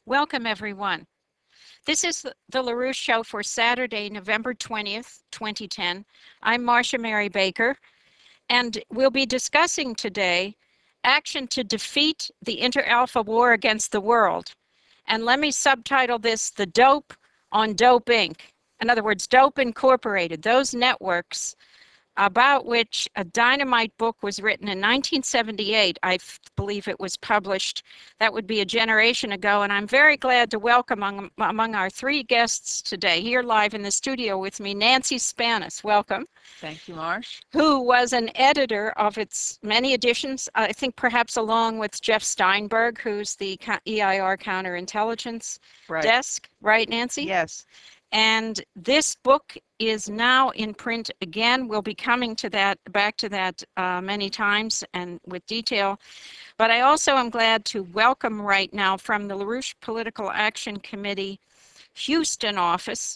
Welcome, everyone. This is the LaRouche Show for Saturday, November 20th, 2010. I'm Marcia Mary Baker, and we'll be discussing today action to defeat the inter-alpha war against the world. And let me subtitle this The Dope on Dope Inc. In other words, Dope Incorporated, those networks about which a dynamite book was written in 1978. I believe it was published. That would be a generation ago. And I'm very glad to welcome among our three guests today, here live in the studio with me, Nancy Spanis. Welcome. Thank you, Marsh. Who was an editor of its many editions, I think perhaps along with Jeff Steinberg, who's the EIR counterintelligence desk. Right, Nancy? Yes. And this book is now in print again. We'll be coming to that, back to that many times and with detail. But I also am glad to welcome right now from the LaRouche Political Action Committee Houston office,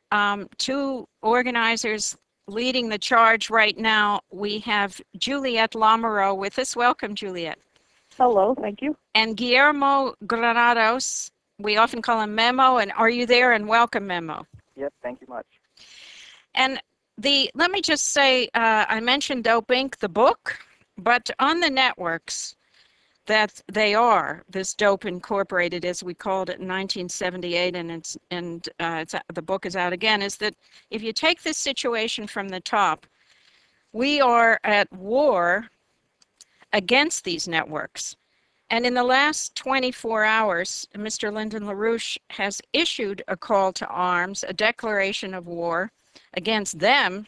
two organizers leading the charge right now. We have Juliette Lamoureux with us. Welcome, Juliette. Hello, thank you. And Guillermo Granados. We often call him Memo. And are you there? And welcome, Memo. Yes, thank you much. And let me just say, I mentioned Dope Inc., the book, but on the networks that they are, this Dope Incorporated, as we called it in 1978, and the book is out again, is that if you take this situation from the top, we are at war against these networks. And in the last 24 hours, Mr. Lyndon LaRouche has issued a call to arms, a declaration of war against them.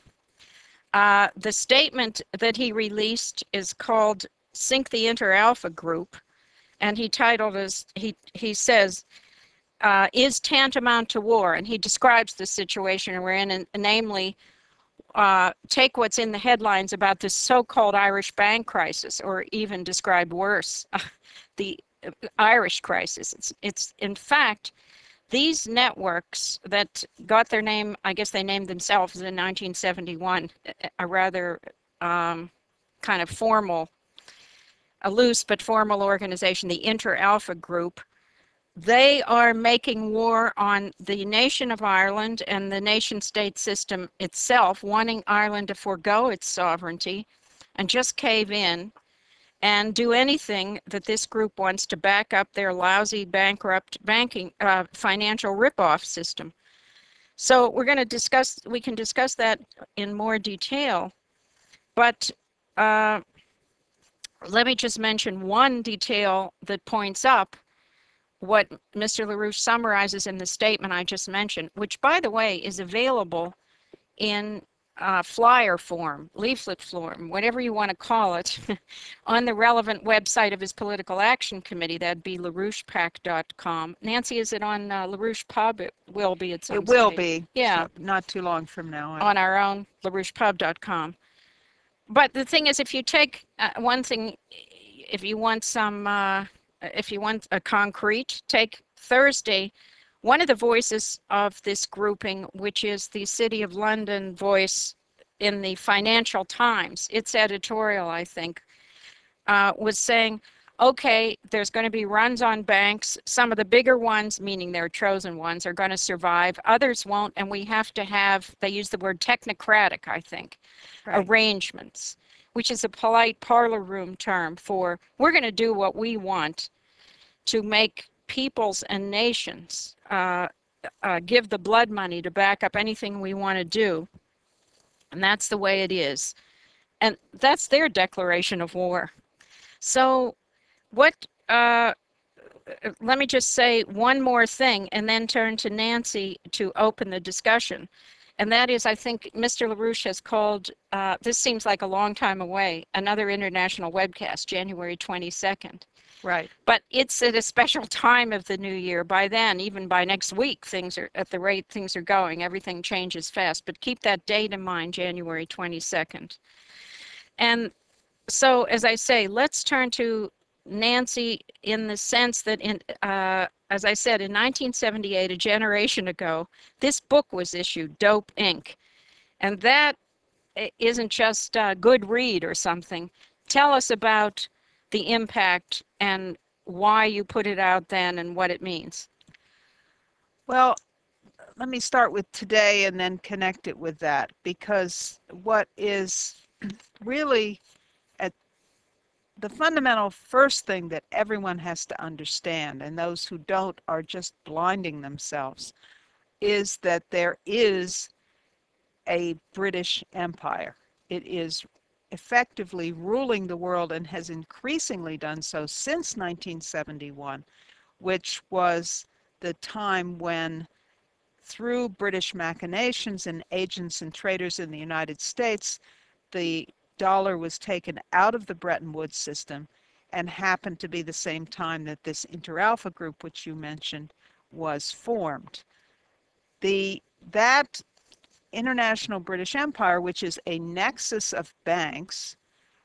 The statement that he released is called Sink the Inter-Alpha Group, and he titled as, he says, is tantamount to war, and he describes the situation we're in, and namely, take what's in the headlines about this so-called Irish bank crisis, or even described worse, the Irish crisis. It's in fact, these networks that got their name, I guess they named themselves in 1971, a rather kind of formal, a loose but formal organization, the Inter-Alpha Group. They are making war on the nation of Ireland and the nation-state system itself, wanting Ireland to forego its sovereignty and just cave in and do anything that this group wants to back up their lousy, bankrupt financial ripoff system. So we can discuss that in more detail, but let me just mention one detail that points up what Mr. LaRouche summarizes in the statement I just mentioned, which, by the way, is available in flyer form, leaflet form, whatever you want to call it, on the relevant website of his political action committee. That'd be LaRouchePAC.com. Nancy, is it on LaRouche Pub? It will be at some It will stage. be. Yeah. So not too long from now. On our own, LaRouchePub.com. But the thing is, if you take one thing, if you want some, if you want a concrete, take Thursday, one of the voices of this grouping, which is the City of London voice in the Financial Times, its editorial, I think, was saying, okay, there's going to be runs on banks. Some of the bigger ones, meaning their chosen ones, are going to survive. Others won't, and we have to have, they use the word technocratic, I think, arrangements, which is a polite parlor room term for we're going to do what we want to make peoples and nations give the blood money to back up anything we want to do. And that's the way it is. And that's their declaration of war. So what, let me just say one more thing and then turn to Nancy to open the discussion. And that is, I think Mr. LaRouche has called, this seems like a long time away, another international webcast, January 22nd. Right. But it's at a special time of the new year. By then, even by next week, things are at the rate things are going. Everything changes fast. But keep that date in mind, January 22nd. And so, as I say, let's turn to Nancy in the sense that, as I said, in 1978, a generation ago, this book was issued, Dope Inc. And that isn't just a good read or something. Tell us about the impact and why you put it out then and what it means. Well, let me start with today and then connect it with that, because what is really at the fundamental first thing that everyone has to understand, and those who don't are just blinding themselves, is that there is a British Empire. It is effectively ruling the world and has increasingly done so since 1971, which was the time when, through British machinations and agents and traders in the United States, the dollar was taken out of the Bretton Woods system, and happened to be the same time that this Inter-Alpha Group, which you mentioned, was formed. That International British Empire, which is a nexus of banks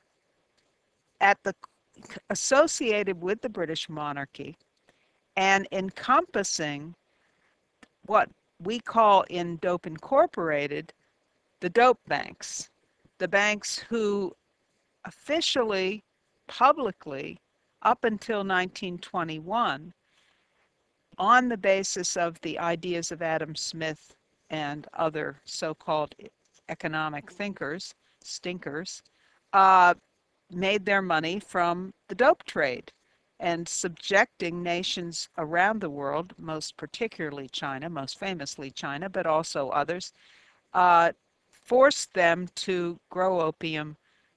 associated with the British monarchy and encompassing what we call in Dope Incorporated the dope banks, the banks who officially, publicly, up until 1921, on the basis of the ideas of Adam Smith and other so-called economic thinkers, stinkers, uh, made their money from the dope trade and subjecting nations around the world, most particularly China, most famously China, but also others, forced them to grow opium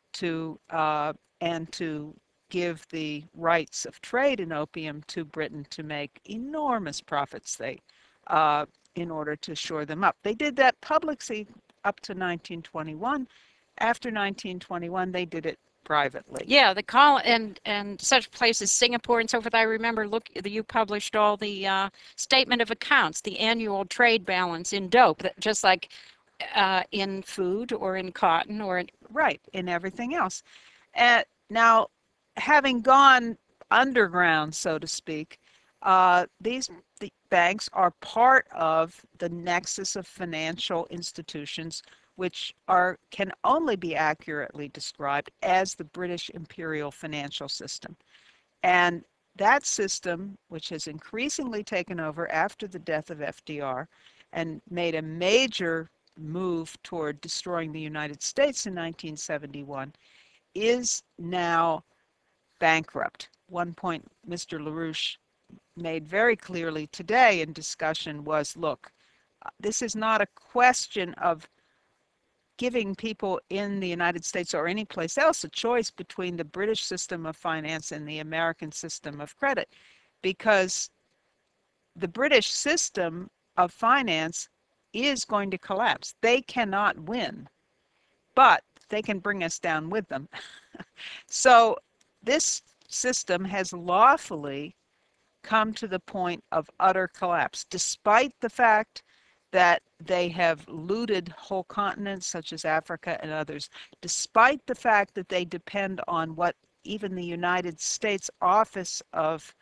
and to give the rights of trade in opium to Britain to make enormous profits in order to shore them up. They did that publicly up to 1921. After 1921, they did it privately. Yeah, and such places, Singapore and so forth. I remember you published all the statement of accounts, the annual trade balance in dope, just like in food or in cotton or in right, in everything else. Now, having gone underground, so to speak, the banks are part of the nexus of financial institutions, which can only be accurately described as the British imperial financial system. And that system, which has increasingly taken over after the death of FDR and made a major move toward destroying the United States in 1971, is now bankrupt. One point Mr. LaRouche made very clearly today in discussion was, look, this is not a question of giving people in the United States or any place else a choice between the British system of finance and the American system of credit, because the British system of finance is going to collapse. They cannot win, but they can bring us down with them. So this system has lawfully come to the point of utter collapse, despite the fact that they have looted whole continents such as Africa and others, despite the fact that they depend on what even the United States Office of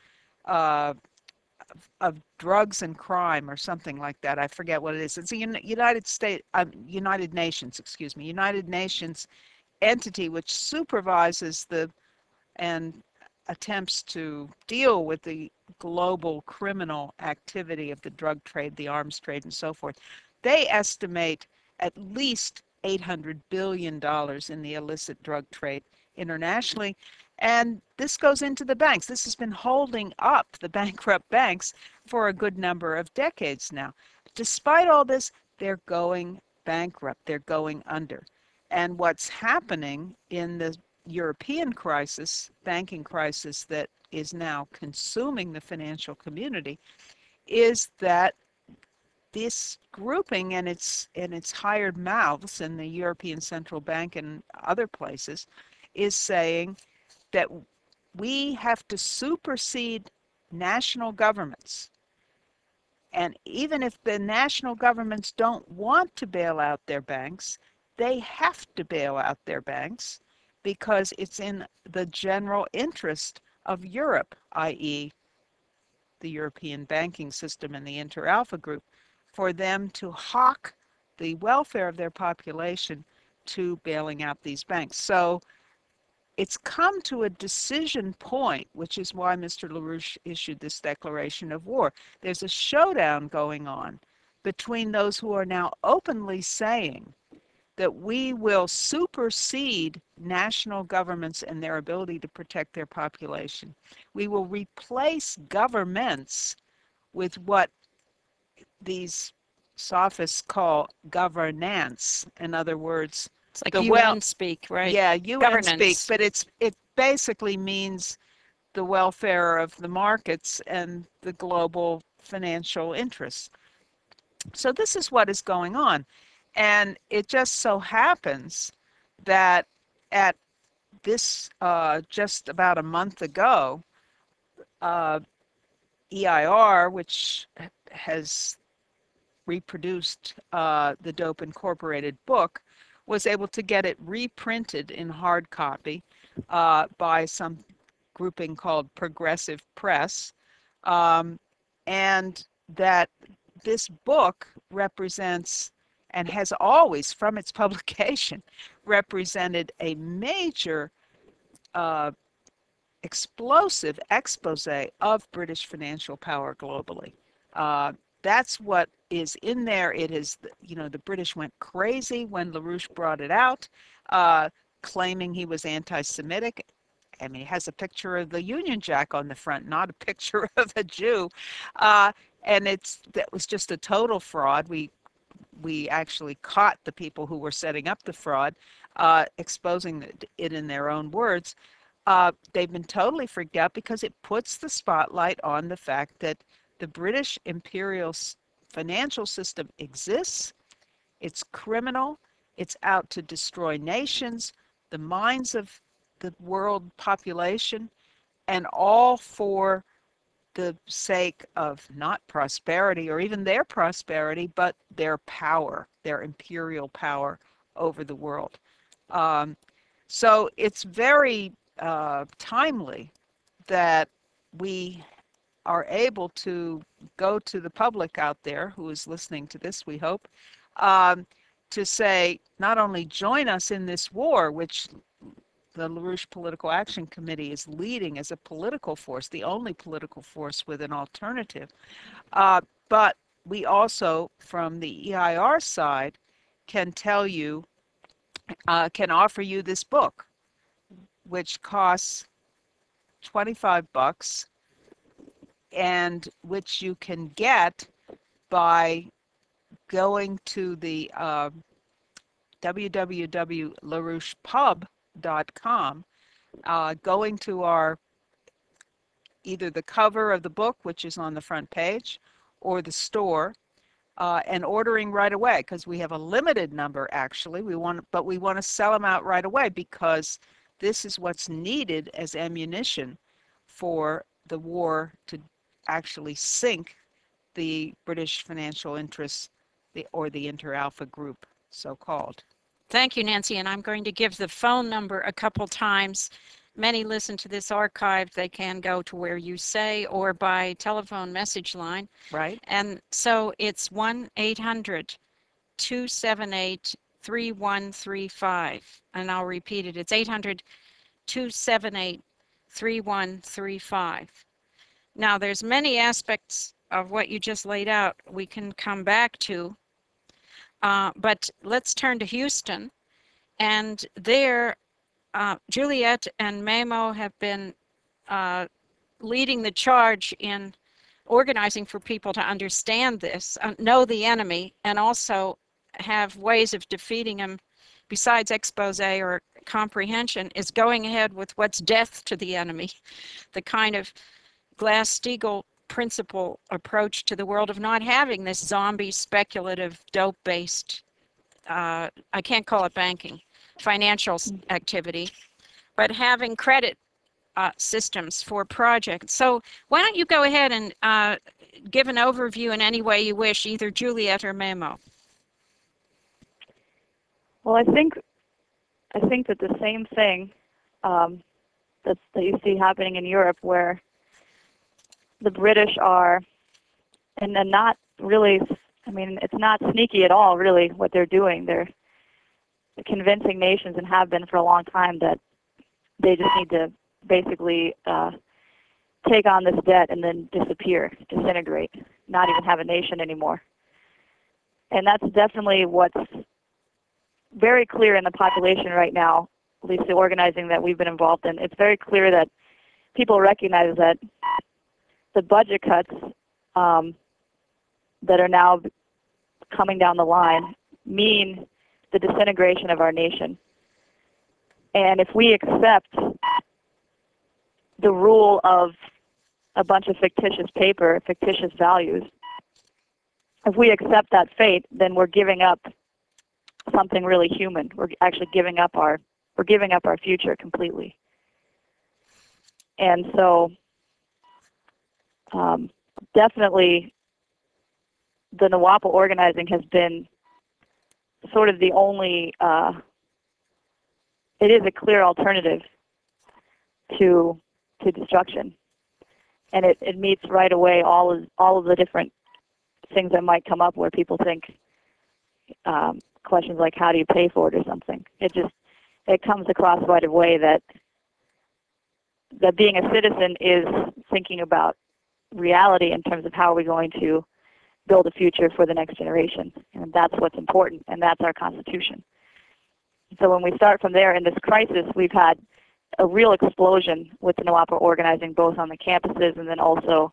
Drugs and Crime or something like that. I forget what it is. It's a United Nations, excuse me, United Nations entity which supervises and attempts to deal with the global criminal activity of the drug trade, the arms trade, and so forth. They estimate at least $800 billion in the illicit drug trade internationally. And this goes into the banks. This has been holding up the bankrupt banks for a good number of decades now. Despite all this, they're going bankrupt. They're going under. And what's happening in the European crisis, banking crisis that is now consuming the financial community, is that this grouping and its hired mouths in the European Central Bank and other places is saying that we have to supersede national governments. And even if the national governments don't want to bail out their banks, they have to bail out their banks because it's in the general interest of Europe, i.e., the European banking system and the Inter-Alpha Group, for them to hawk the welfare of their population to bailing out these banks. So it's come to a decision point, which is why Mr. LaRouche issued this declaration of war. There's a showdown going on between those who are now openly saying that we will supersede national governments and their ability to protect their population. We will replace governments with what these sophists call governance. In other words, It's like the UN speak, right? yeah, UN speak, Governance. but it basically means the welfare of the markets and the global financial interests. So this is what is going on. And it just so happens that at this, just about a month ago, EIR, which has reproduced the Dope Incorporated book, was able to get it reprinted in hard copy by some grouping called Progressive Press, and that this book represents, and has always from its publication represented, a major explosive expose of British financial power globally. That's what is in there. It is, the British went crazy when LaRouche brought it out, claiming he was anti-Semitic. I mean, it has a picture of the Union Jack on the front, not a picture of a Jew. And that was just a total fraud. We actually caught the people who were setting up the fraud, exposing it in their own words. They've been totally freaked out because it puts the spotlight on the fact that the British imperial financial system exists. It's criminal. It's out to destroy nations, the minds of the world population, and all for the sake of not prosperity or even their prosperity, but their power, their imperial power over the world. So it's very timely that we are able to go to the public out there who is listening to this, we hope, to say, not only join us in this war, which the LaRouche Political Action Committee is leading as a political force, the only political force with an alternative, but we also, from the EIR side, can tell you, can offer you this book, which costs $25, and which you can get by going to the www.larouchepub.com, going to either the cover of the book, which is on the front page, or the store, and ordering right away, because we have a limited number actually. But we want to sell them out right away, because this is what's needed as ammunition for the war to actually sink the British financial interests, or the Inter-Alpha Group, so-called. Thank you, Nancy. And I'm going to give the phone number a couple times. Many listen to this archive. They can go to where you say, or by telephone message line. Right. And so it's 1-800-278-3135. And I'll repeat it. It's 800-278-3135. Now, there's many aspects of what you just laid out we can come back to. But let's turn to Houston. And there, Juliet and Memo have been leading the charge in organizing for people to understand this, know the enemy, and also have ways of defeating him besides expose or comprehension, is going ahead with what's death to the enemy, the kind of Glass-Steagall principle approach to the world of not having this zombie speculative dope-based, I can't call it banking, financial activity, but having credit systems for projects. So why don't you go ahead and give an overview in any way you wish, either Juliet or Memo. Well, I think that the same thing that you see happening in Europe, where the British are, and they're not really, I mean, it's not sneaky at all, really, what they're doing. They're convincing nations, and have been for a long time, that they just need to basically take on this debt and then disappear, disintegrate, not even have a nation anymore. And that's definitely what's very clear in the population right now, at least the organizing that we've been involved in. It's very clear that people recognize that the budget cuts that are now coming down the line mean the disintegration of our nation. And if we accept the rule of a bunch of fictitious paper, fictitious values, if we accept that fate, then we're giving up something really human. We're actually giving up our future completely. And so definitely the NWOPL organizing has been sort of the only, it is a clear alternative to destruction. And it meets right away all of the different things that might come up where people think questions like, how do you pay for it or something. It comes across right away that being a citizen is thinking about reality in terms of how are we going to build a future for the next generation. And that's what's important, and that's our Constitution. So when we start from there in this crisis, we've had a real explosion with the NWOPL organizing, both on the campuses and then also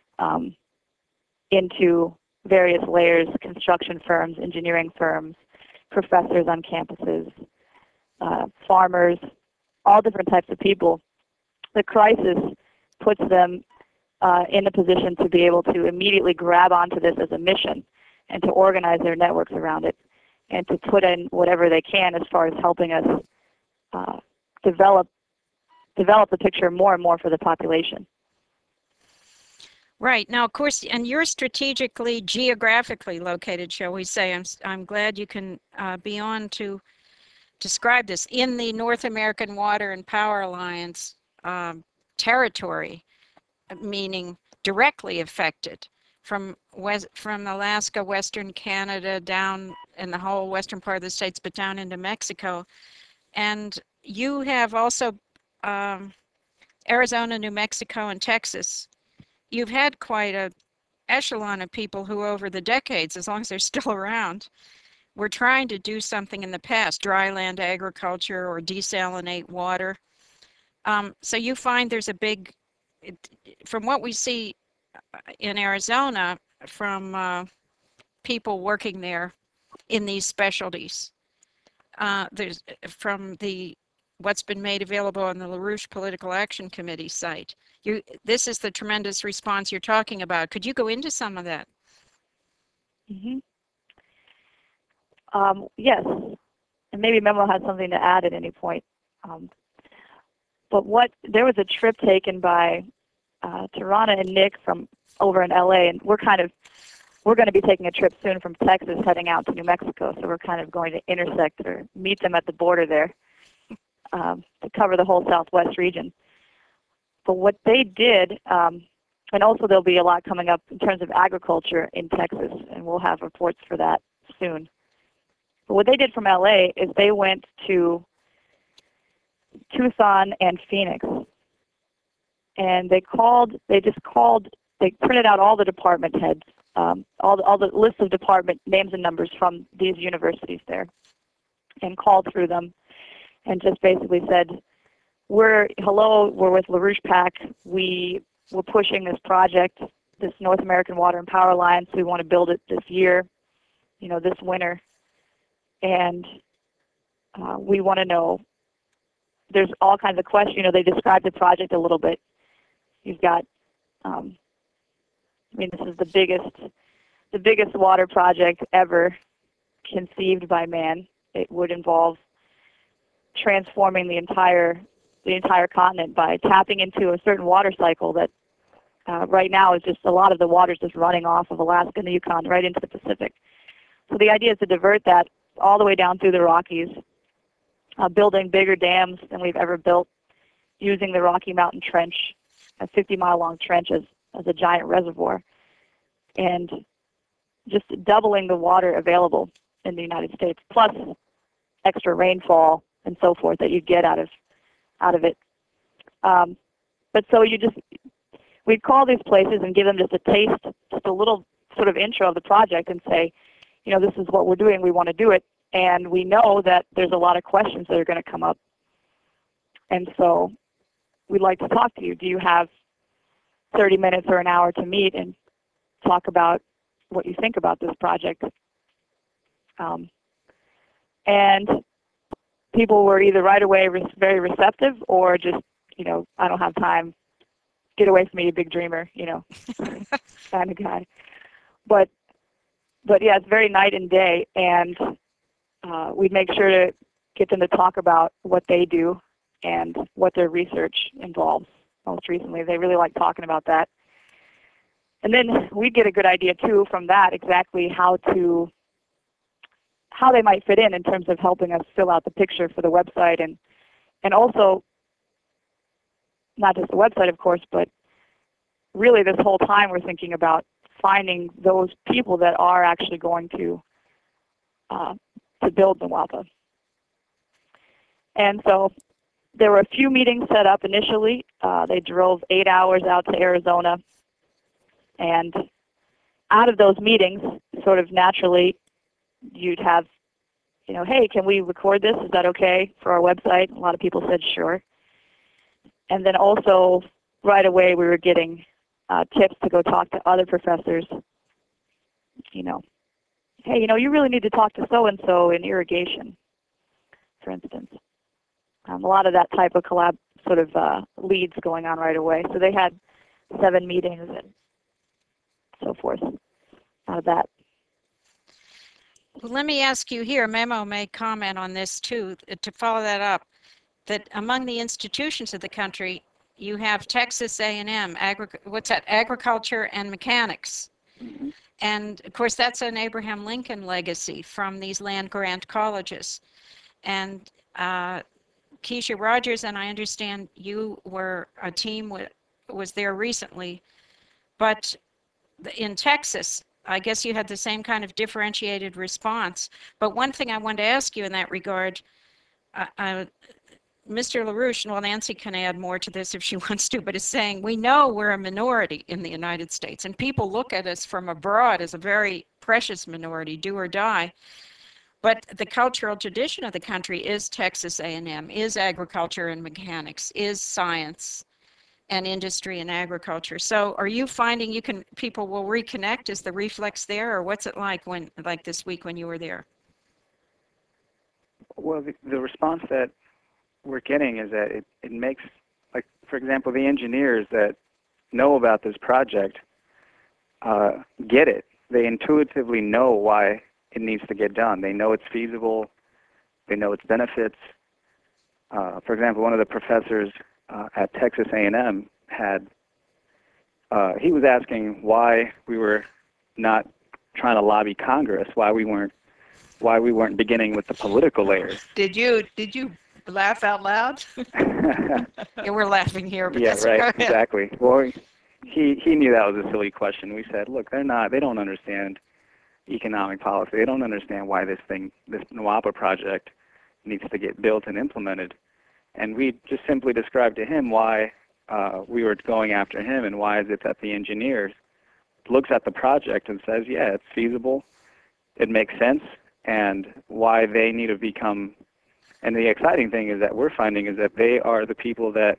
into various layers, construction firms, engineering firms, professors on campuses, farmers, all different types of people. The crisis puts them in a position to be able to immediately grab onto this as a mission and to organize their networks around it and to put in whatever they can as far as helping us develop the picture more and more for the population. Right. Now, of course, and you're strategically, geographically located, shall we say. I'm glad you can be on to describe this in the North American Water and Power Alliance territory, meaning directly affected from Alaska, Western Canada, down in the whole western part of the states, but down into Mexico. And you have also Arizona, New Mexico, and Texas. You've had quite a echelon of people who over the decades, as long as they're still around, were trying to do something in the past, dry land agriculture or desalinate water. So you find there's a big, from what we see in Arizona, from people working there in these specialties, there's from what's been made available on the LaRouche Political Action Committee site. This is the tremendous response you're talking about. Could you go into some of that? Mm-hmm. Yes, and maybe Memo has something to add at any point. But there was a trip taken by Tarana and Nick from over in LA, and we're going to be taking a trip soon from Texas heading out to New Mexico, so we're kind of going to intersect or meet them at the border there to cover the whole Southwest region. But what they did, and also there'll be a lot coming up in terms of agriculture in Texas, and we'll have reports for that soon. But what they did from LA is they went to Tucson and Phoenix, and they printed out all the department heads, all the lists of department names and numbers from these universities there, and called through them, and just basically said, we're with LaRouche PAC. We're pushing this project, this North American Water and Power Alliance. We want to build it this year, this winter. And we want to know, there's all kinds of questions. They described the project a little bit. You've got, this is the biggest water project ever conceived by man. It would involve transforming the entire continent by tapping into a certain water cycle that right now is just a lot of the water's just running off of Alaska and the Yukon right into the Pacific. So the idea is to divert that all the way down through the Rockies, building bigger dams than we've ever built, using the Rocky Mountain Trench, a 50-mile-long trench as a giant reservoir, and just doubling the water available in the United States, plus extra rainfall and so forth that you get out out of it. But so we'd call these places and give them just a taste, just a little sort of intro of the project and say, this is what we're doing, we want to do it. And we know that there's a lot of questions that are going to come up. And so we'd like to talk to you. Do you have 30 minutes or an hour to meet and talk about what you think about this project? And people were either right away very receptive or just, I don't have time, get away from me, you big dreamer, kind of guy. But yeah, it's very night and day, and we'd make sure to get them to talk about what they do and what their research involves. Most recently, they really like talking about that. And then we get a good idea too from that exactly how they might fit in terms of helping us fill out the picture for the website, and also not just the website, of course, but really this whole time we're thinking about finding those people that are actually going to build NWAPA. And so there were a few meetings set up initially. They drove 8 hours out to Arizona. And out of those meetings, sort of naturally, you'd have, hey, can we record this? Is that okay for our website? A lot of people said sure. And then also right away we were getting tips to go talk to other professors. Hey, you really need to talk to so-and-so in irrigation, for instance. A lot of that type of collab sort of leads going on right away. So they had 7 meetings and so forth out of that. Well, let me ask you here, Memo may comment on this too, to follow that up, that among the institutions of the country, you have Texas A&M, agriculture and mechanics. Mm-hmm. And of course, that's an Abraham Lincoln legacy from these land-grant colleges. And Keisha Rogers, and I understand you were a team was there recently, but in Texas, I guess you had the same kind of differentiated response. But one thing I wanted to ask you in that regard, Mr. LaRouche, well, Nancy can add more to this if she wants to, but is saying we know we're a minority in the United States, and people look at us from abroad as a very precious minority, do or die. But the cultural tradition of the country is Texas A&M, is agriculture and mechanics, is science and industry and agriculture. So are you finding people will reconnect? Is the reflex there, or what's it like this week when you were there? Well, the response that we're getting is that it makes, like, for example, the engineers that know about this project get it. They intuitively know why it needs to get done. They know it's feasible. They know its benefits. For example, one of the professors at Texas A&M he was asking why we were not trying to lobby Congress, why we weren't beginning with the political layers. Did you laugh out loud? Yeah, we're laughing here. But Yeah, right, exactly. Well, he knew that was a silly question. We said, look, they don't understand economic policy. They don't understand why this NWAPA project needs to get built and implemented. And we just simply described to him why we were going after him, and why is it that the engineers looks at the project and says, yeah, it's feasible, it makes sense, and why they need to become. And the exciting thing is that we're finding is that they are the people that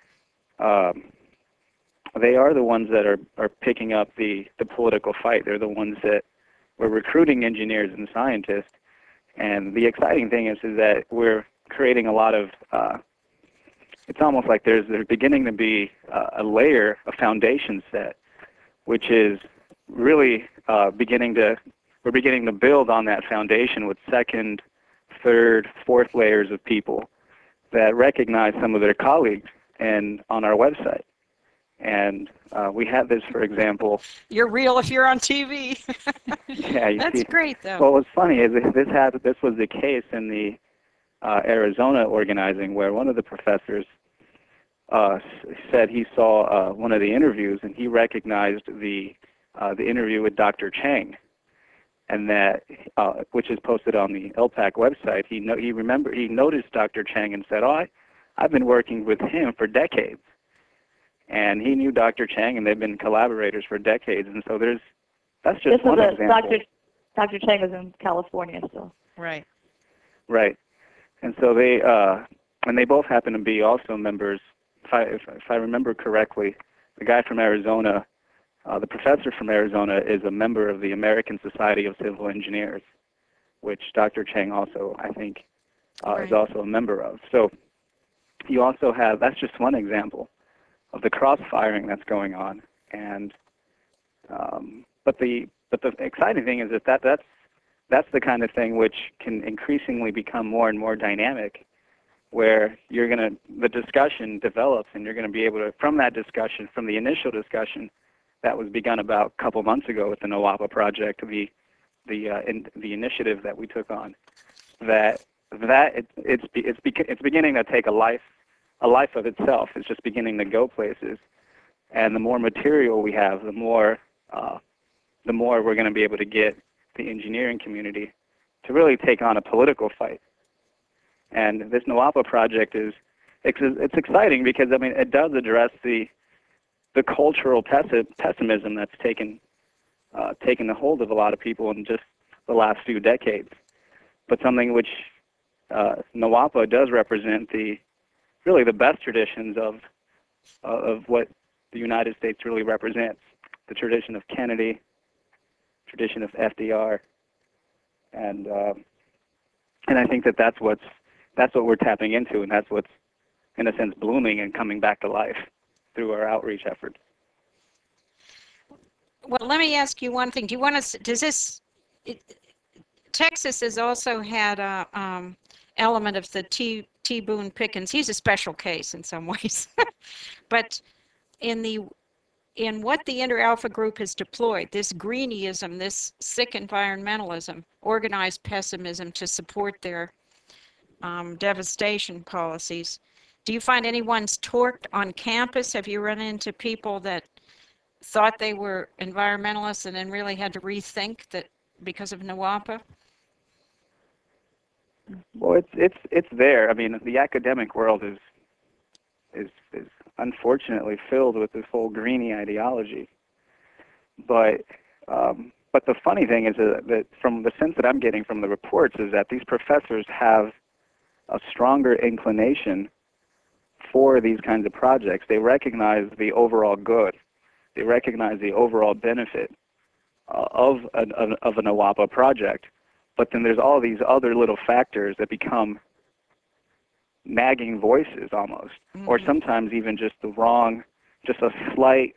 they are the ones that are picking up the political fight. They're the ones that we're recruiting engineers and scientists. And the exciting thing is that we're creating a lot of, it's almost like there's beginning to be a layer, a foundation set, which is really we're beginning to build on that foundation with second, third, fourth layers of people that recognize some of their colleagues on our website. And we had this, for example. You're real if you're on TV. Yeah, That's great, though. Well, what's funny is this was the case in the Arizona organizing, where one of the professors said he saw one of the interviews, and he recognized the interview with Dr. Chang, and that which is posted on the LPAC website. He noticed Dr. Chang and said, "Oh, I've been working with him for decades, and he knew Dr. Chang, and they've been collaborators for decades. And so that's just one example. Dr. Chang is in California still. Right. Right. And so they both happen to be also members. If I remember correctly, the guy from Arizona, the professor from Arizona, is a member of the American Society of Civil Engineers, which Dr. Chang also, I think, is also a member of. So you also have, that's just one example of the cross-firing that's going on. And but the exciting thing is that's the kind of thing which can increasingly become more and more dynamic, where the discussion develops, and you're going to be able to, from that discussion, from the initial discussion that was begun about a couple months ago with the NWAPA project, the initiative that we took on, it's beginning to take a life of itself. It's just beginning to go places, and the more material we have, the more we're going to be able to get the engineering community to really take on a political fight. And this NWAPA project it's exciting because, I mean, it does address the cultural pessimism that's taken the hold of a lot of people in just the last few decades. But something which NWAPA does represent really the best traditions of what the United States really represents, the tradition of Kennedy, tradition of FDR, and I think that's what we're tapping into, and that's what's, in a sense, blooming and coming back to life through our outreach efforts. Well, let me ask you one thing. Do you want to? Texas has also had a element of the T. Boone Pickens. He's a special case in some ways, but in what the Inter-Alpha Group has deployed, this greenism, this sick environmentalism, organized pessimism to support their devastation policies. Do you find anyone's torqued on campus? Have you run into people that thought they were environmentalists and then really had to rethink that because of NWAPA? Well, it's there. I mean, the academic world is unfortunately filled with this whole greenie ideology. But the funny thing is that from the sense that I'm getting from the reports is that these professors have a stronger inclination for these kinds of projects. They recognize the overall good. They recognize the overall benefit of a NWAPA project. But then there's all these other little factors that become nagging voices almost, or sometimes even just a slight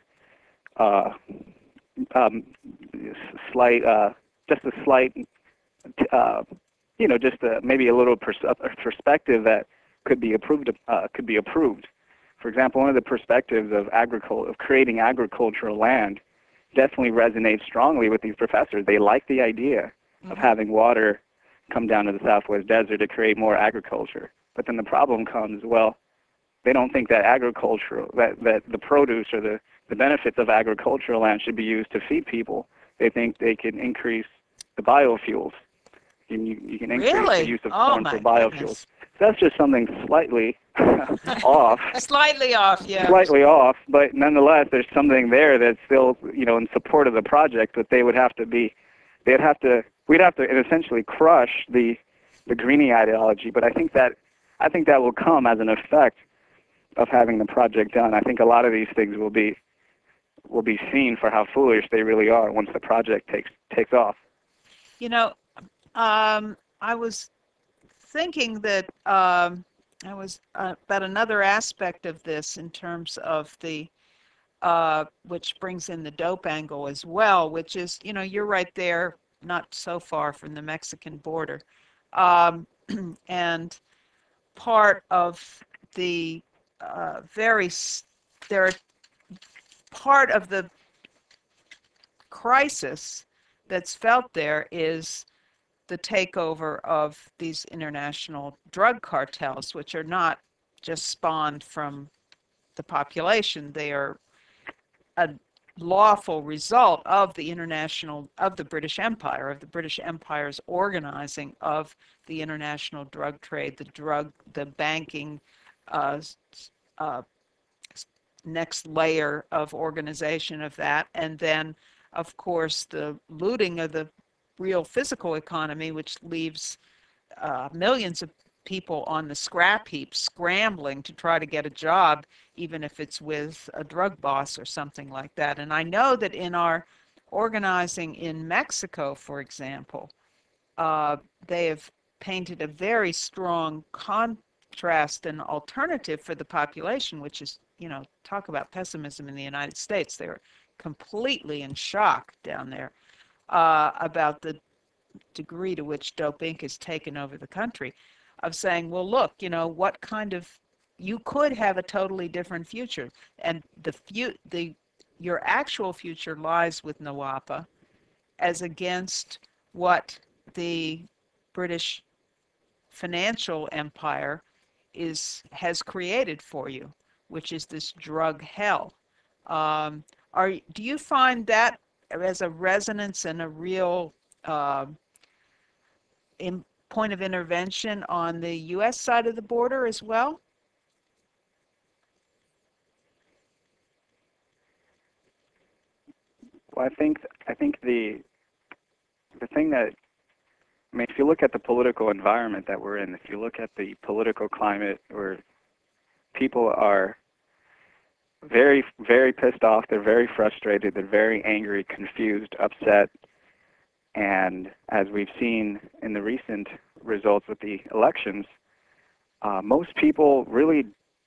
maybe a little perspective that could be approved. For example, one of the perspectives of creating agricultural land definitely resonates strongly with these professors. They like the idea of having water come down to the Southwest Desert to create more agriculture. But then the problem comes, well, they don't think that that the produce or the benefits of agricultural land should be used to feed people. They think they can increase the biofuels. You can increase the use of corn for biofuels. Goodness. So that's just something slightly off. Slightly off, yeah. Slightly off, but nonetheless, there's something there that's still, in support of the project. But we'd have to essentially crush the greenie ideology. But I think that will come as an effect of having the project done. I think a lot of these things will be seen for how foolish they really are once the project takes off. I was thinking that I was about another aspect of this in terms of the which brings in the dope angle as well, which is, you're right there, not so far from the Mexican border, and part of the part of the crisis that's felt there is the takeover of these international drug cartels, which are not just spawned from the population. They are a lawful result of the British Empire, of the British Empire's organizing of the international drug trade, the banking, uh, uh, next layer of organization of that. And then, of course, the looting of the real physical economy, which leaves millions of people on the scrap heap scrambling to try to get a job, even if it's with a drug boss or something like that. And I know that in our organizing in Mexico, for example, they have painted a very strong contrast and alternative for the population, which is, talk about pessimism in the United States. They're completely in shock down there about the degree to which Dope Inc. has taken over the country, of saying, well, look, what kind of, you could have a totally different future. And your actual future lies with NWAPA as against what the British financial empire has created for you, which is this drug hell. Do you find that as a resonance and a real point of intervention on the U.S. side of the border as well? Well, I think the thing that, I mean, if you look at the political environment that we're in, if you look at the political climate where people are very, very pissed off, they're very frustrated, they're very angry, confused, upset, and as we've seen in the recent results with the elections, most people really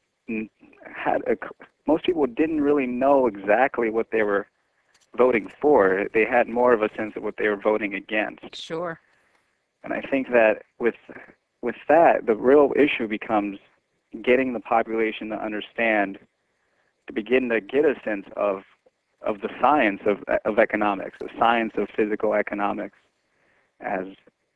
most people didn't really know exactly what they were voting for. They had more of a sense of what they were voting against. Sure. And I think that with that, the real issue becomes getting the population to understand, to begin to get a sense of the science of economics, the science of physical economics, as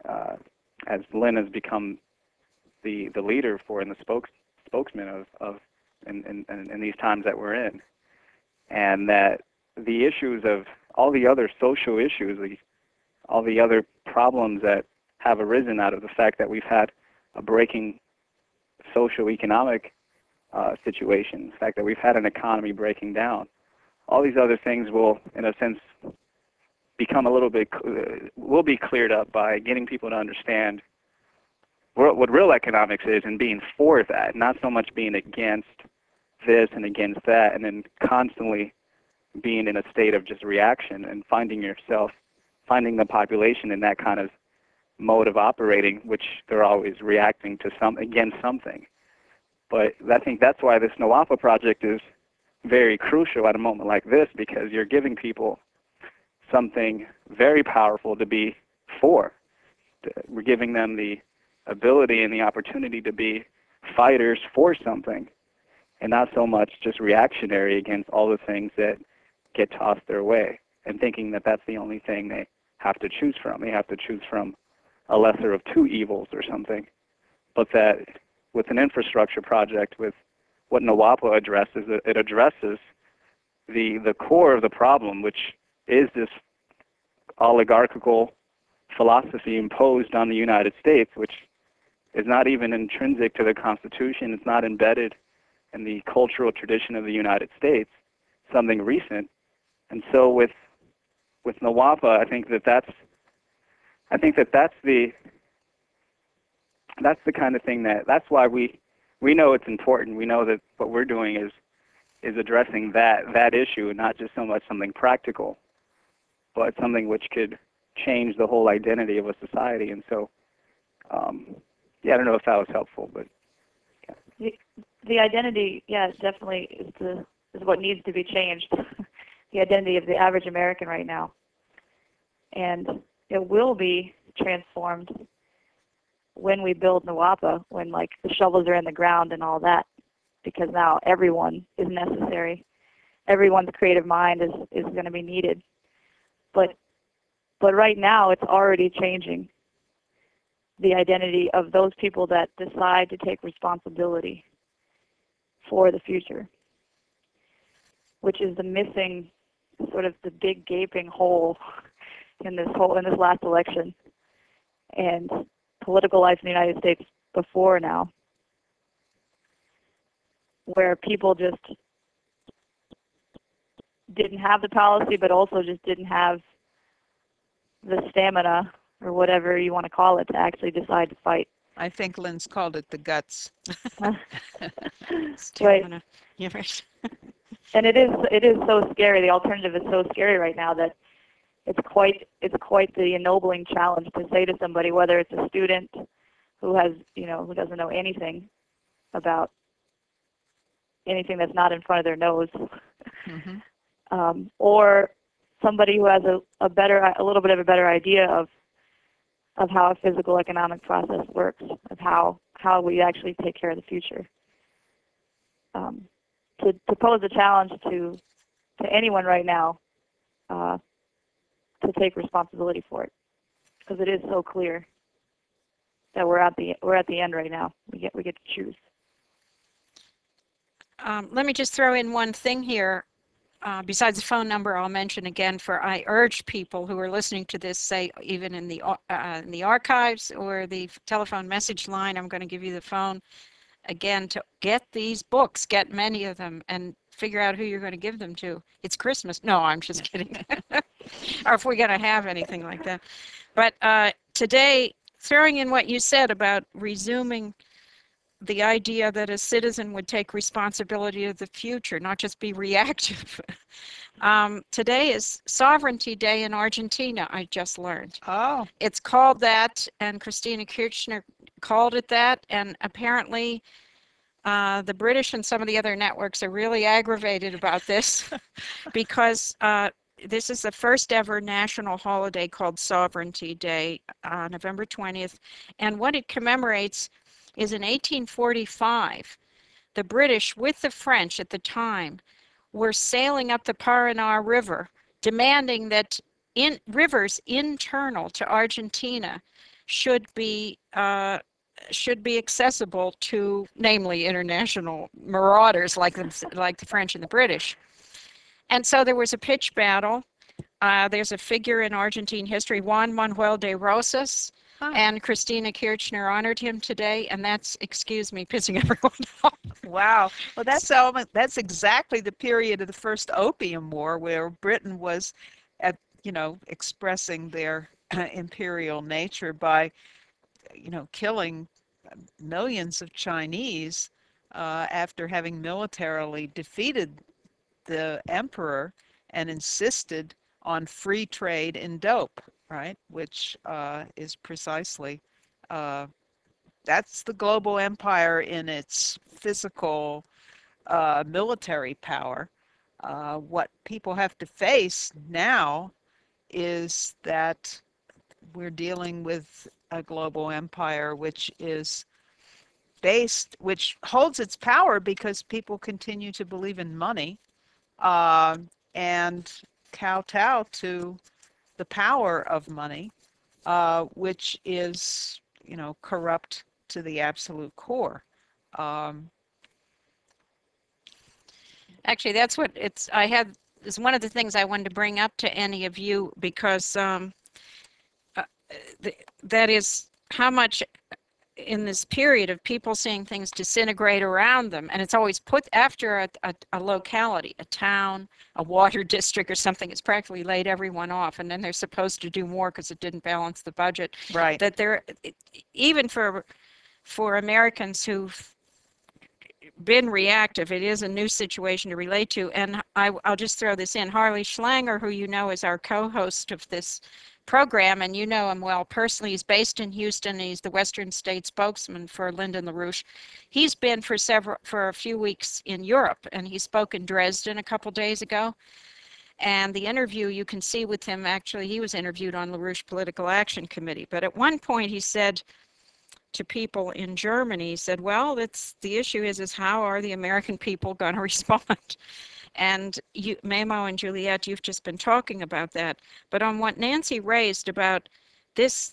Lynn has become the leader for and the spokesman of in these times that we're in, and that the issues of all the other social issues, all the other problems that have arisen out of the fact that we've had a breaking socio-economic situation, the fact that we've had an economy breaking down, all these other things will, in a sense, become a little bit, will be cleared up by getting people to understand what real economics is and being for that, not so much being against this and against that, and then constantly being in a state of just reaction and finding the population in that kind of mode of operating, which they're always reacting to against something. But I think that's why this NWAPA project is very crucial at a moment like this, because you're giving people something very powerful to be for. We're giving them the ability and the opportunity to be fighters for something, and not so much just reactionary against all the things that get tossed their way, and thinking that that's the only thing they have to choose from. They have to choose from a lesser of two evils or something. But that with an infrastructure project, with what NWAPA addresses, it addresses the core of the problem, which is this oligarchical philosophy imposed on the United States, which is not even intrinsic to the Constitution. It's not embedded in the cultural tradition of the United States, something recent. And so with NWAPA, I think that's the kind of thing that's why we know it's important. We know that what we're doing is addressing that issue, and not just so much something practical, but something which could change the whole identity of a society. And so, I don't know if that was helpful, but yeah. The identity, definitely is what needs to be changed. The identity of the average American right now, and it will be transformed when we build NWAPA, when like the shovels are in the ground and all that, because now everyone is necessary. Everyone's creative mind is going to be needed. But right now it's already changing the identity of those people that decide to take responsibility for the future, which is the missing, sort of the big gaping hole in this last election and political life in the United States before now. where people just didn't have the policy, but also just didn't have the stamina or whatever you want to call it to actually decide to fight. I think Lynn's called it the guts. Stamina. Yeah, right. And it is so scary. The alternative is so scary right now that it's quite the ennobling challenge to say to somebody, whether it's a student who has, who doesn't know anything about anything that's not in front of their nose, or somebody who has a little bit of a better idea of how a physical economic process works, of how we actually take care of the future. To pose a challenge to anyone right now to take responsibility for it, because it is so clear that we're at the end right now. We get to choose. Let me just throw in one thing here. Besides the phone number, I'll mention again I urge people who are listening to this, say even in the archives or the telephone message line, I'm going to give you the phone again to get these books, get many of them, and figure out who you're going to give them to. It's Christmas. No, I'm just kidding. Or if we're going to have anything like that. But today, throwing in what you said about resuming the idea that a citizen would take responsibility of the future, not just be reactive. Today is Sovereignty Day in Argentina, I just learned. Oh. It's called that, and Christina Kirchner called it that, and apparently the British and some of the other networks are really aggravated about this because this is the first ever national holiday called Sovereignty Day, November 20th, and what it commemorates is in 1845, the British with the French at the time were sailing up the Paraná River, demanding that rivers internal to Argentina should be accessible to, namely, international marauders like the French and the British. And so there was a pitched battle. There's a figure in Argentine history, Juan Manuel de Rosas, and Christina Kirchner honored him today, and that's, excuse me, pissing everyone off. Wow. Well, that's exactly the period of the first Opium War, where Britain was expressing their imperial nature by, killing millions of Chinese after having militarily defeated the emperor and insisted on free trade in dope, right? Which is precisely, that's the global empire in its physical military power. What people have to face now is that we're dealing with a global empire which holds its power because people continue to believe in money and kowtow to the power of money, which is, corrupt to the absolute core. Actually, that's what it's. Is one of the things I wanted to bring up to any of you, because that is how much in this period of people seeing things disintegrate around them, and it's always put after a locality, a town, a water district or something, it's practically laid everyone off, and then they're supposed to do more because it didn't balance the budget. Right. That they're, even for Americans who've been reactive, it is a new situation to relate to. And I'll just throw this in. Harley Schlanger, who you know is our co-host of this program, and you know him well personally. He's based in Houston. He's the Western State spokesman for Lyndon LaRouche. He's been for a few weeks in Europe, and he spoke in Dresden a couple days ago. And the interview you can see with him, actually, he was interviewed on LaRouche Political Action Committee. But at one point he said to people in Germany, he said, well, the issue is how are the American people going to respond? And you, Mamo and Juliet, you've just been talking about that. But on what Nancy raised about this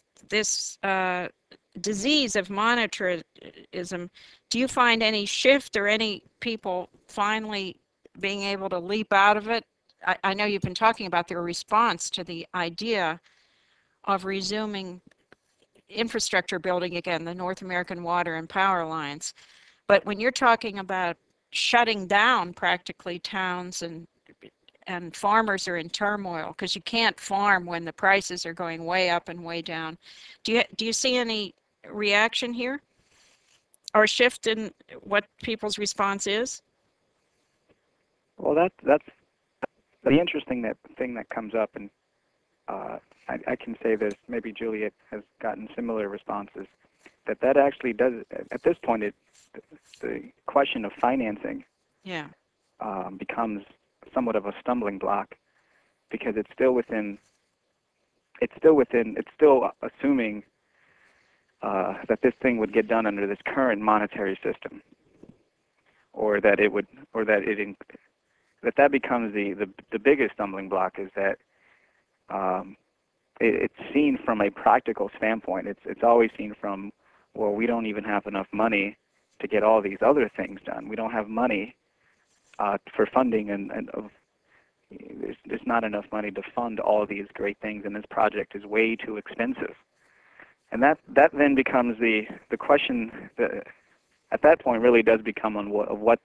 disease of monetarism, do you find any shift or any people finally being able to leap out of it? I know you've been talking about their response to the idea of resuming infrastructure building again, the North American Water and Power Alliance. But when you're talking about shutting down practically towns, and farmers are in turmoil because you can't farm when the prices are going way up and way down. Do you see any reaction here or shift in what people's response is? Well, that's the interesting thing that comes up, and I can say this. Maybe Juliet has gotten similar responses. That actually does at this point. The question of financing Yeah. becomes somewhat of a stumbling block because it's still assuming that this thing would get done under this current monetary system, or that that becomes the biggest stumbling block is that it's seen from a practical standpoint. It's always seen from, well, we don't even have enough money to get all these other things done. We don't have money for funding, and there's not enough money to fund all these great things, and this project is way too expensive. And that then becomes the question that at that point really does become on what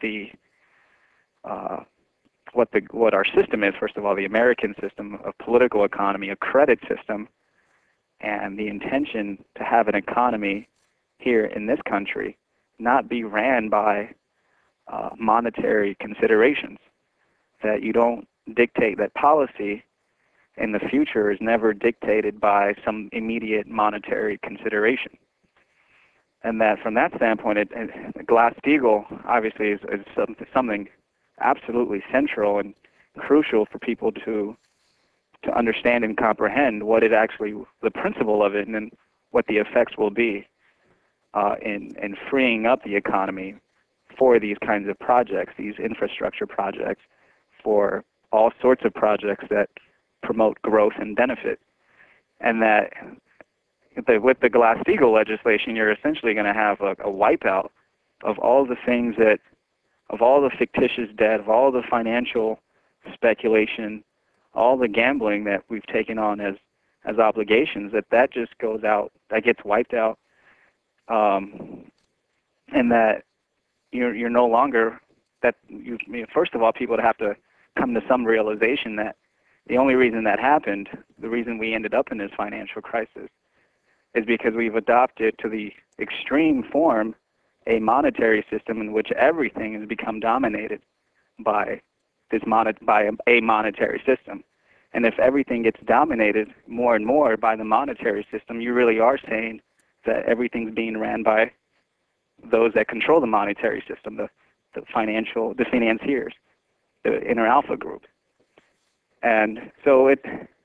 our system is. First of all, the American system of political economy, a credit system, and the intention to have an economy here in this country not be ran by monetary considerations. That you don't dictate that policy in the future is never dictated by some immediate monetary consideration. And that from that standpoint, Glass-Steagall obviously is something absolutely central and crucial for people to understand and comprehend what it actually, the principle of it, and then what the effects will be in freeing up the economy for these kinds of projects, these infrastructure projects, for all sorts of projects that promote growth and benefit. And that with the Glass-Steagall legislation, you're essentially going to have a wipeout of all the things of all the fictitious debt, of all the financial speculation, all the gambling that we've taken on as obligations, that just goes out, that gets wiped out, and that you're no longer, first of all, people would have to come to some realization that the only reason that happened, the reason we ended up in this financial crisis, is because we've adopted to the extreme form a monetary system in which everything has become dominated by a monetary system. And if everything gets dominated more and more by the monetary system, you really are saying that everything's being ran by those that control the monetary system, the financiers, the inner alpha group. And so it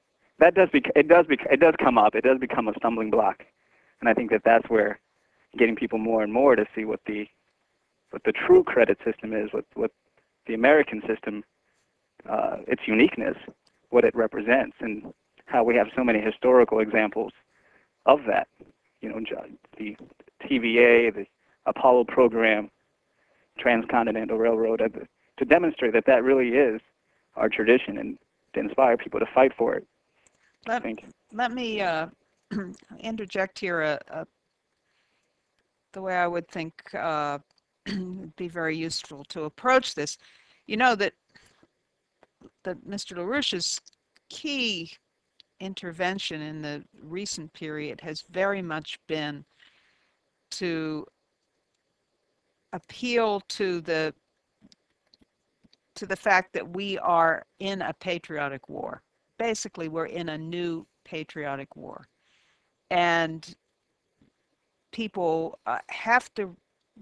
does come up. It does become a stumbling block, and I think that's where getting people more and more to see what the true credit system is, what the American system, its uniqueness, what it represents, and how we have so many historical examples of that. The TVA, the Apollo program, Transcontinental Railroad, to demonstrate that really is our tradition and to inspire people to fight for it. Let me interject here the way I would think would be very useful to approach this. You know that Mr. LaRouche's key intervention in the recent period has very much been to appeal to the fact that we are in a patriotic war. Basically, we're in a new patriotic war. And people have to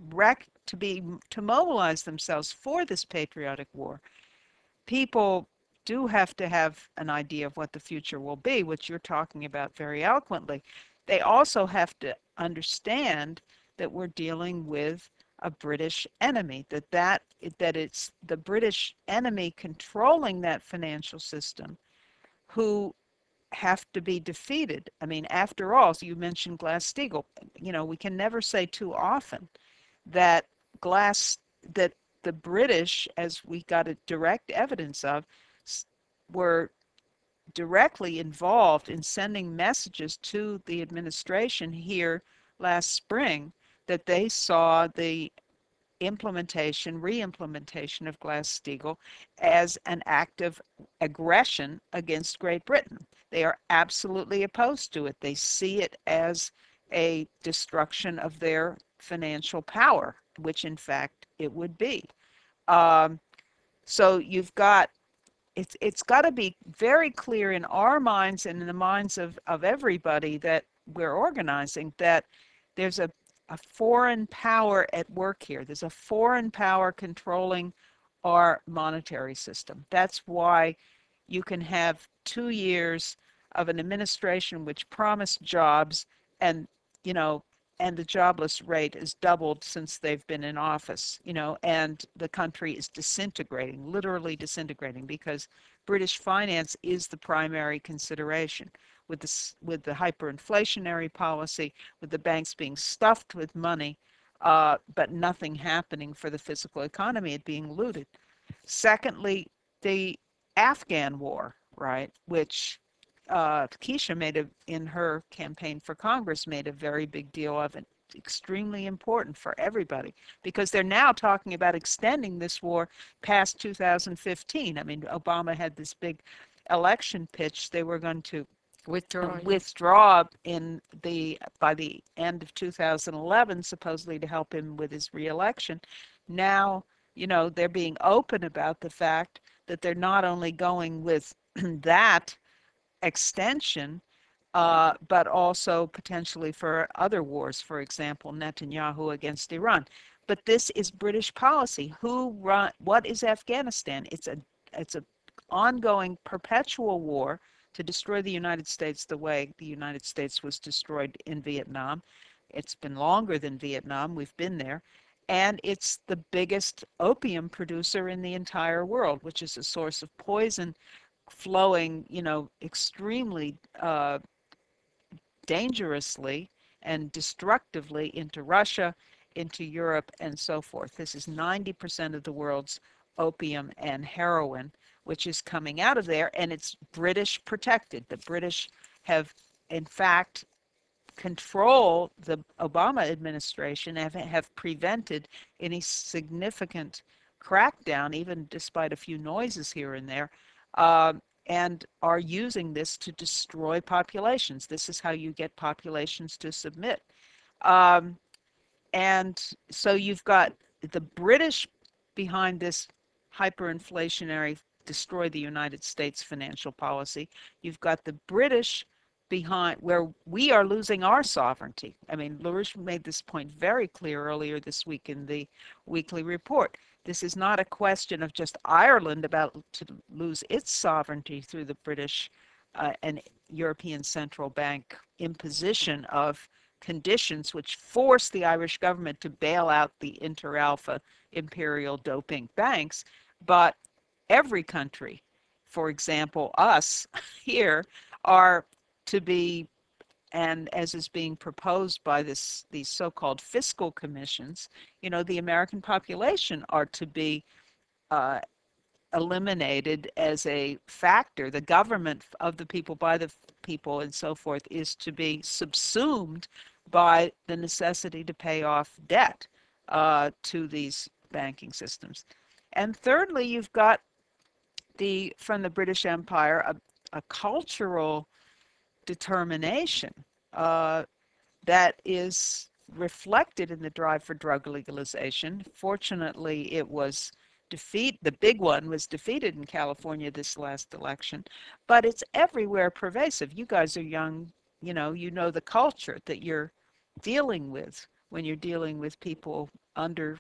mobilize themselves for this patriotic war. People do have to have an idea of what the future will be, which you're talking about very eloquently. They also have to understand that we're dealing with a British enemy, that it's the British enemy controlling that financial system who have to be defeated. I mean, after all, so you mentioned Glass-Steagall. We can never say too often that the British, as we got a direct evidence of, were directly involved in sending messages to the administration here last spring that they saw the re-implementation of Glass-Steagall as an act of aggression against Great Britain. They are absolutely opposed to it. They see it as a destruction of their financial power, which in fact it would be. So you've got, it's got to be very clear in our minds and in the minds of everybody that we're organizing that there's a foreign power at work here. There's a foreign power controlling our monetary system. That's why you can have 2 years of an administration which promised jobs and, you know, and the jobless rate has doubled since they've been in office, you know, and the country is disintegrating, literally disintegrating, because British finance is the primary consideration with the hyperinflationary policy, with the banks being stuffed with money, but nothing happening for the physical economy, it being looted. Secondly, the Afghan war, right, which Keisha in her campaign for Congress, made a very big deal of it. Extremely important for everybody because they're now talking about extending this war past 2015. I mean, Obama had this big election pitch. They were going to withdraw by the end of 2011, supposedly to help him with his reelection. Now, you know, they're being open about the fact that they're not only going with that extension, but also potentially for other wars, for example, Netanyahu against Iran. But this is British policy. What is Afghanistan? It's a ongoing perpetual war to destroy the United States the way the United States was destroyed in Vietnam. It's been longer than Vietnam. We've been there. And it's the biggest opium producer in the entire world, which is a source of poison flowing, you know, extremely dangerously and destructively into Russia, into Europe, and so forth. This is 90% of the world's opium and heroin, which is coming out of there, and it's British protected. The British have, in fact, control the Obama administration, have prevented any significant crackdown, even despite a few noises here and there, and are using this to destroy populations. This is how you get populations to submit. And so you've got the British behind this hyperinflationary, destroy the United States financial policy. You've got the British behind where we are losing our sovereignty. I mean, LaRouche made this point very clear earlier this week in the weekly report. This is not a question of just Ireland about to lose its sovereignty through the British and European Central Bank imposition of conditions which force the Irish government to bail out the inter alpha imperial doping banks, but every country, for example, us here, are to be, and as is being proposed by these so-called fiscal commissions, you know, the American population are to be eliminated as a factor. The government of the people, by the people, and so forth, is to be subsumed by the necessity to pay off debt to these banking systems. And thirdly, you've got from the British Empire, a cultural determination that is reflected in the drive for drug legalization. Fortunately, it was the big one was defeated in California this last election, but it's everywhere pervasive. You guys are young, you know the culture that you're dealing with when you're dealing with people under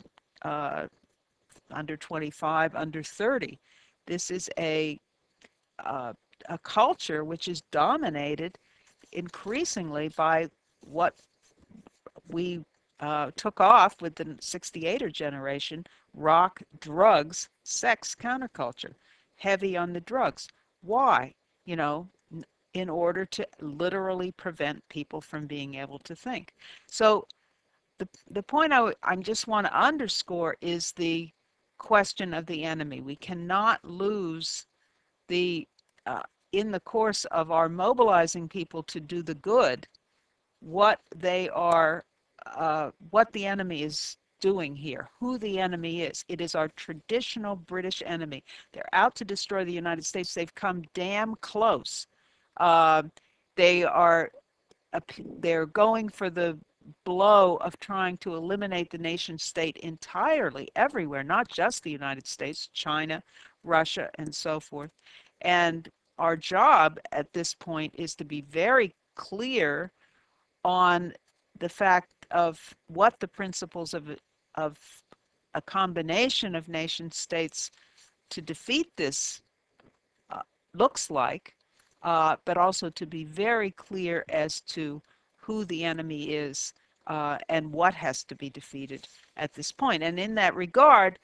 25, under 30. This is a culture which is dominated increasingly by what we took off with the 68er generation: rock, drugs, sex, counterculture, heavy on the drugs. Why? You know, in order to literally prevent people from being able to think. So the point I just want to underscore is the question of the enemy. We cannot lose in the course of our mobilizing people to do the good, what the enemy is doing here, who the enemy is. It is our traditional British enemy. They're out to destroy the United States. They've come damn close. Uh, they are they're going for the blow of trying to eliminate the nation state entirely everywhere, not just the United States, China, Russia, and so forth. And our job at this point is to be very clear on the fact of what the principles of a combination of nation states to defeat this uh, looks like, but also to be very clear as to who the enemy is and what has to be defeated at this point. And in that regard,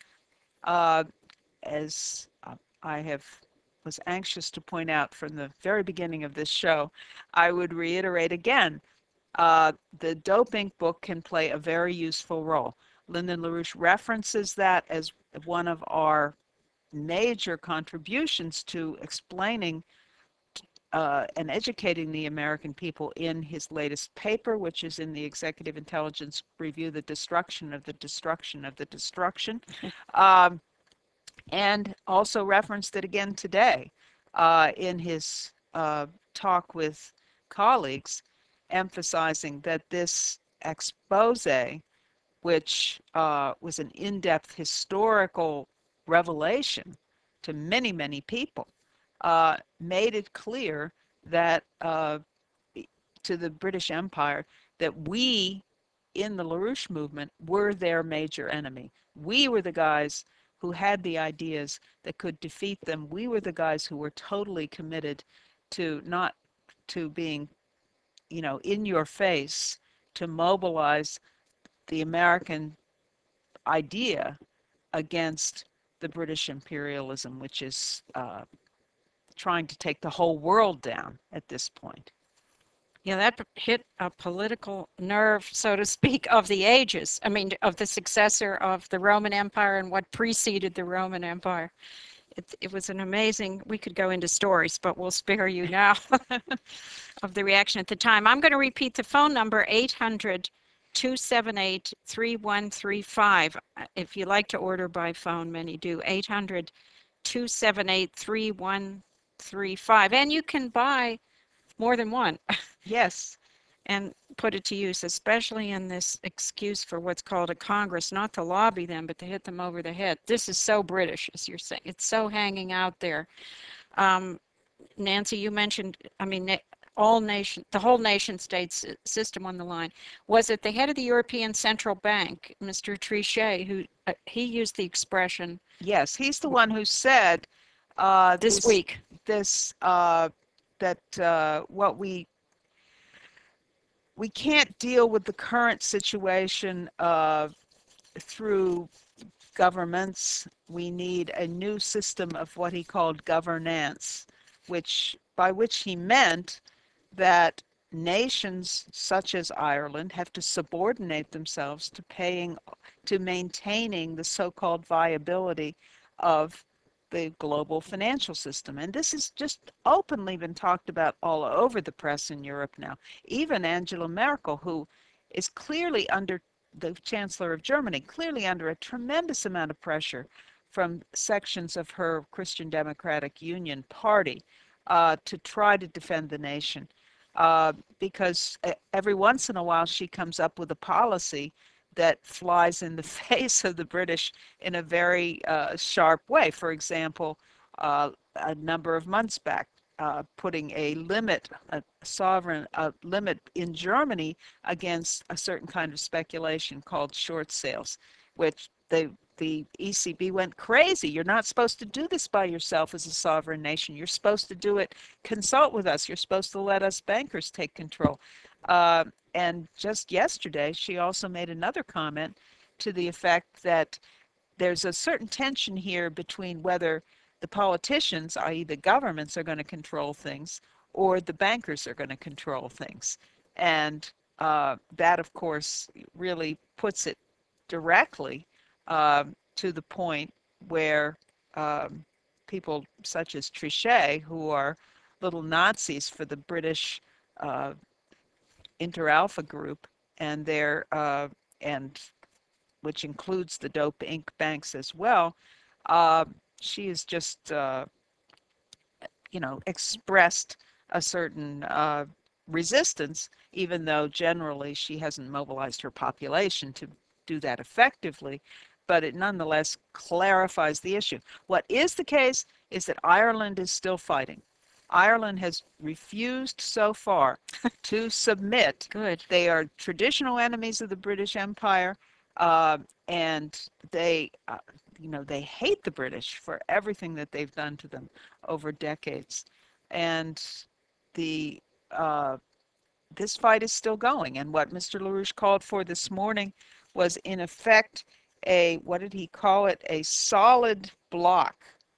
as I was anxious to point out from the very beginning of this show, I would reiterate again, the Dope Inc. book can play a very useful role. Lyndon LaRouche references that as one of our major contributions to explaining and educating the American people in his latest paper, which is in the Executive Intelligence Review, The Destruction of the Destruction of the Destruction, and also referenced it again today in his talk with colleagues, emphasizing that this expose, which was an in-depth historical revelation to many, many people, made it clear that to the British Empire that we in the LaRouche movement were their major enemy. We were the guys who had the ideas that could defeat them. We were the guys who were totally committed to not to being, in your face, to mobilize the American idea against the British imperialism, which is trying to take the whole world down at this point. Yeah, that hit a political nerve, so to speak, of the ages. I mean, of the successor of the Roman Empire and what preceded the Roman Empire. It was an amazing, we could go into stories, but we'll spare you now of the reaction at the time. I'm going to repeat the phone number, 800-278-3135. If you like to order by phone, many do, 800-278-3135. And you can buy more than one. Yes. And put it to use, especially in this excuse for what's called a Congress, not to lobby them, but to hit them over the head. This is so British, as you're saying. It's so hanging out there. Nancy, you mentioned, I mean, the whole nation state system on the line. Was it the head of the European Central Bank, Mr. Trichet, who he used the expression? Yes, he's the one who said this week that what we can't deal with the current situation through governments. We need a new system of what he called governance, by which he meant that nations such as Ireland have to subordinate themselves to maintaining the so-called viability of the global financial system. And this has just openly been talked about all over the press in Europe now. Even Angela Merkel, who is clearly under, the Chancellor of Germany, clearly under a tremendous amount of pressure from sections of her Christian Democratic Union party to try to defend the nation. Because every once in a while she comes up with a policy that flies in the face of the British in a very sharp way. For example, a number of months back, putting a limit, a sovereign limit in Germany against a certain kind of speculation called short sales, which the ECB went crazy. You're not supposed to do this by yourself as a sovereign nation. You're supposed to do it, consult with us. You're supposed to let us bankers take control. And just yesterday, she also made another comment to the effect that there's a certain tension here between whether the politicians, i.e. the governments, are going to control things or the bankers are going to control things. And that, of course, really puts it directly to the point where people such as Trichet, who are little Nazis for the British Inter Alpha group and their and which includes the Dope Inc. banks as well, she has just, expressed a certain resistance, even though generally she hasn't mobilized her population to do that effectively. But it nonetheless clarifies the issue. What is the case is that Ireland is still fighting. Ireland has refused so far to submit. Good. They are traditional enemies of the British Empire, and they hate the British for everything that they've done to them over decades. And the this fight is still going. And what Mr. LaRouche called for this morning was, in effect, what did he call it? A solid block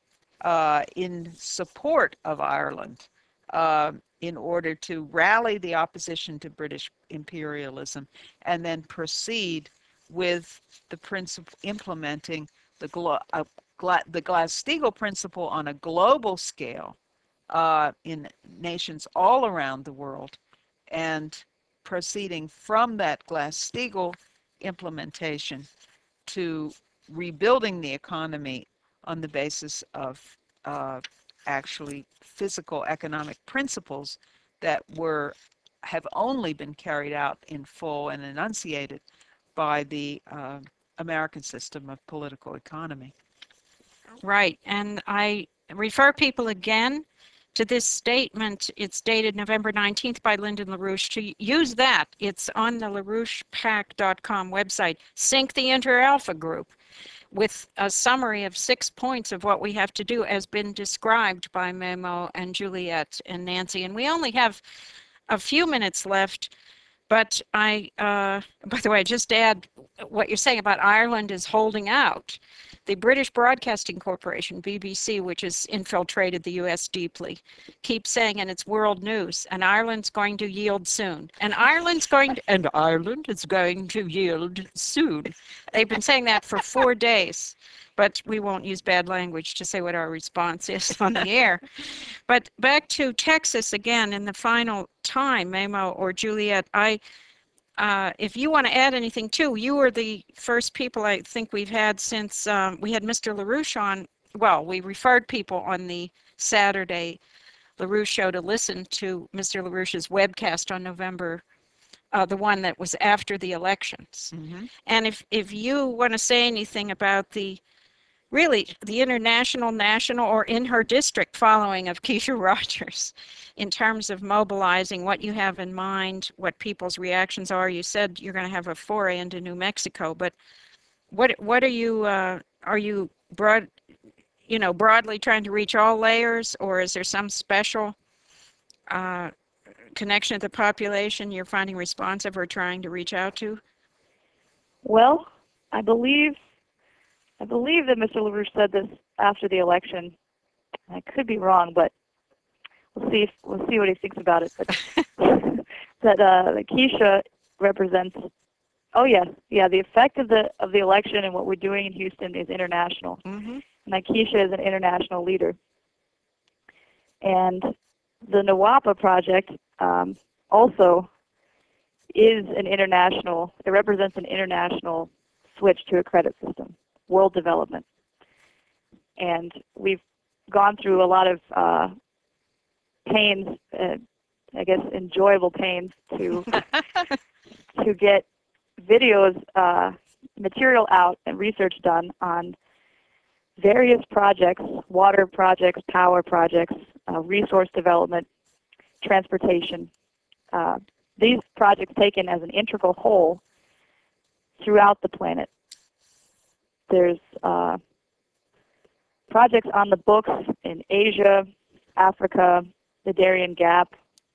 in support of Ireland in order to rally the opposition to British imperialism and then proceed with the principle implementing the Glass-Steagall principle on a global scale in nations all around the world, and proceeding from that Glass-Steagall implementation to rebuilding the economy on the basis of actually physical economic principles that have only been carried out in full and enunciated by the American system of political economy. Right. And I refer people again to this statement. It's dated November 19th by Lyndon LaRouche. To use that, it's on the LaRouchePAC.com website. Sync the Inter-Alpha Group, with a summary of 6 points of what we have to do, as been described by Memo and Juliet and Nancy. And we only have a few minutes left, but by the way, just to add what you're saying about Ireland is holding out. The British Broadcasting Corporation, BBC, which has infiltrated the US deeply, keeps saying in its world news, and Ireland's going to yield soon. And Ireland is going to yield soon. They've been saying that for 4 days, but we won't use bad language to say what our response is on the air. But back to Texas again in the final time, Memo or Juliet, if you want to add anything too, you were the first people I think we've had since we had Mr. LaRouche on. Well, we referred people on the Saturday LaRouche show to listen to Mr. LaRouche's webcast on November, the one that was after the elections. Mm-hmm. And if you want to say anything about the international, national, or in her district following of Keisha Rogers in terms of mobilizing, what you have in mind, what people's reactions are. You said you're going to have a foray into New Mexico, but what are you broadly trying to reach all layers, or is there some special connection of the population you're finding responsive or trying to reach out to? Well, I believe that Mr. LaRouche said this after the election. I could be wrong, but we'll see what he thinks about it. But that Keisha represents. Oh yes, yeah. The effect of the election and what we're doing in Houston is international, Mm-hmm. and that Keisha is an international leader. And the NWAPA project also is an international. It represents an international switch to a credit system. World development. And we've gone through a lot of pains, I guess enjoyable pains, to get videos, material out, and research done on various projects, water projects, power projects, resource development, transportation. These projects taken as an integral whole throughout the planet. There's projects on the books in Asia, Africa, the Darien Gap,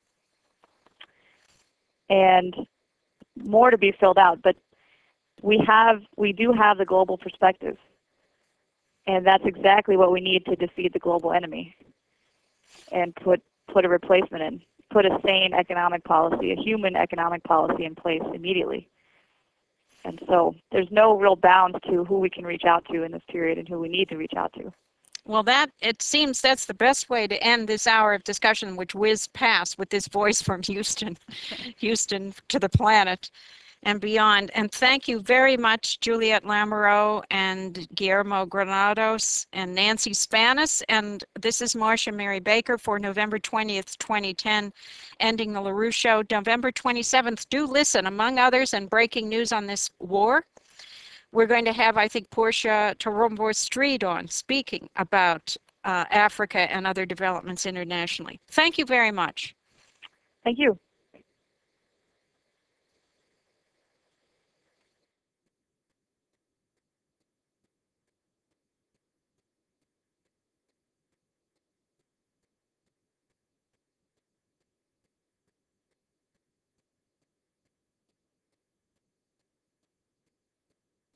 and more to be filled out. But we do have the global perspective, and that's exactly what we need to defeat the global enemy and put a replacement in, put a sane economic policy, a human economic policy in place immediately. And so there's no real bounds to who we can reach out to in this period and who we need to reach out to. Well, it seems that's the best way to end this hour of discussion, which whizzed past with this voice from Houston, Houston to the planet. and beyond. And thank you very much, Juliet Lamoureux and Guillermo Granados and Nancy Spanis. And this is Marcia Mary Baker for November 20th, 2010, Ending the LaRue Show. November 27th, do listen, among others, and breaking news on this war. We're going to have, I think, Portia Tarumbo-Street on speaking about Africa and other developments internationally. Thank you very much. Thank you.